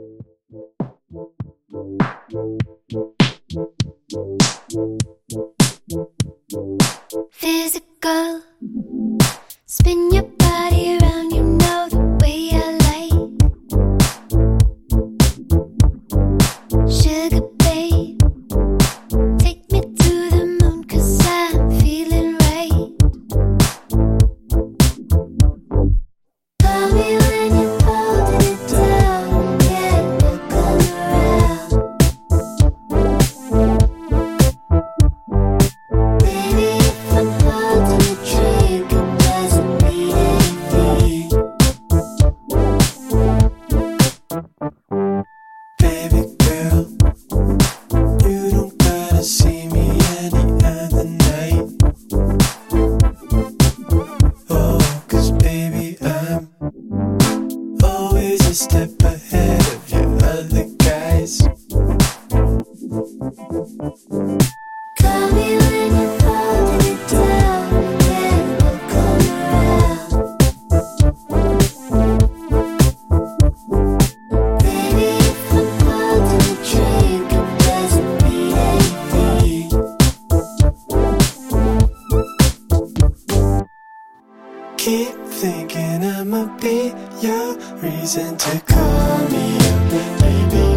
Physical, spin your body around, you know the way I like. Sugar babe, take me to the moon, 'cause I'm feeling right. Call me when you're holding it down, yeah, look around. Baby, if I'm holding a drink, it doesn't mean anything. Baby girl, you don't gotta see me any other night. Oh, 'cause baby, I'm always a step ahead of you other guys. Call me when you're holding it down, yeah, look around. Baby, if I'm holding a drink, it doesn't mean anything. Keep thinking I'ma be your reason to call me up, baby.